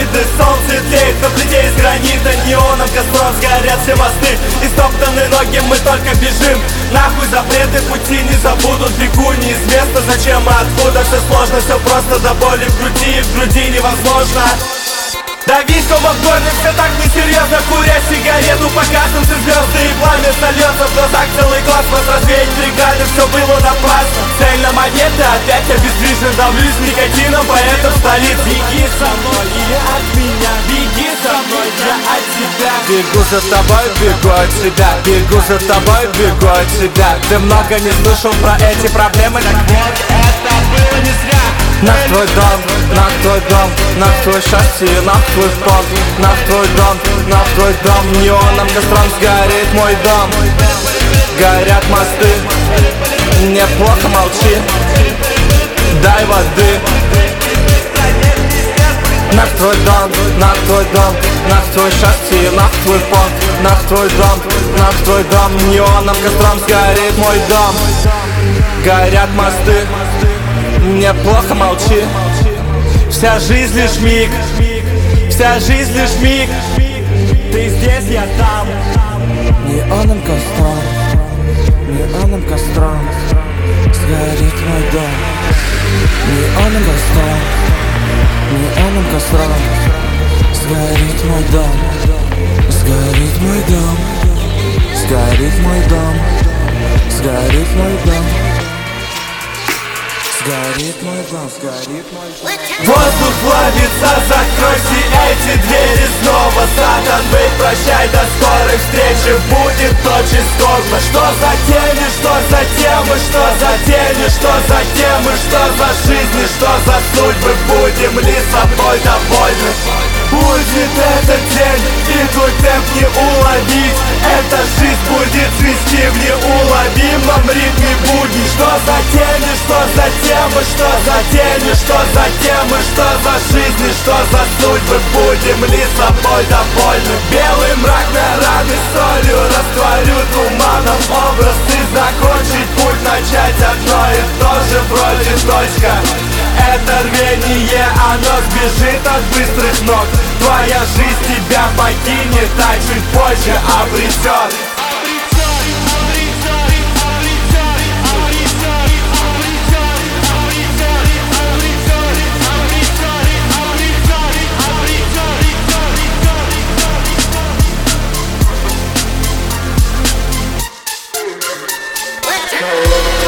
видно, солнце тлеет на плите из гранита. Неоном костром сгорят все мосты, и стоптанные ноги мы только бежим. Нахуй запреты, пути не забудут. Бегу неизвестно зачем и откуда. Все сложно, все просто до боли в груди, и в груди невозможно. Давить кома в горле, все так несерьезно. Куря сигарету, показываются звезды, и пламя сольется в глазах целый класс. Вас развеять бригады, все было напрасно. Цель на монеты, опять обездвижен. Давлюсь никотином, поэтому столиц. Беги со мной или от меня, беги со мной, я от тебя. Бегу за тобой, бегу от тебя. Бегу за тобой, бегу от тебя. Ты много не слышал про эти проблемы, так вот это было не зря. На твой дом, на твой дом, на твой шасси, на твой пол, на твой дом, неоном костром сгорит мой дом. Горят мосты, неплохо молчи, дай воды. На твой дом, на твой дом, на твой шасси, на твой пол, на твой дом, неоном костром сгорит мой дом. Горят мосты, неплохо молчи. Вся жизнь лишь миг, вся жизнь лишь миг. Ты здесь, я там. Неоном костром, неоном костром сгорит мой дом. Неоном костром, неоном костром сгорит мой дом. Сгорит мой дом, сгорит мой дом, сгорит мой дом. Сгорит мой дом, сгорит мой дом. Воздух плавится, закройте эти двери снова. Сатан, бей, прощай, до скорых встреч. Будет очень скорбно. Что за тени, что за темы, что за тени, что за темы, что за жизни, что за судьбы. Будем ли собой довольны? Будет этот день, и твой темп не уловить. Эта жизнь будет свести в неуловимом ритме будни. Что за тени, что за темы, что за тени, что за темы, что за жизни, что за судьбы. Будем ли собой довольны? Белый мрак на раны солью растворю туманом образ. И закончить путь, начать одно и то же, вроде точка. Это рвение, оно сбежит от быстрых ног. Твоя жизнь тебя покинет, а чуть позже обретет. No.